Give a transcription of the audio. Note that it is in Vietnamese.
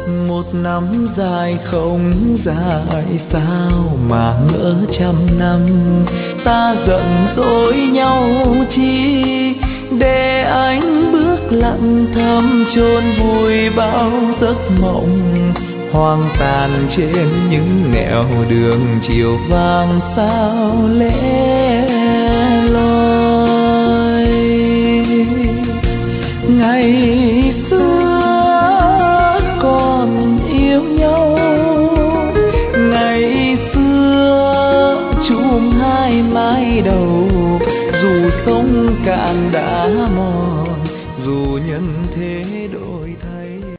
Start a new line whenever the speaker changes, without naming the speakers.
Một năm dài không dài sao mà ngỡ trăm năm, ta giận dỗi nhau chi để anh bước lặng thầm chôn vùi bao giấc mộng hoang tàn trên những nẻo đường chiều vàng sao lẽ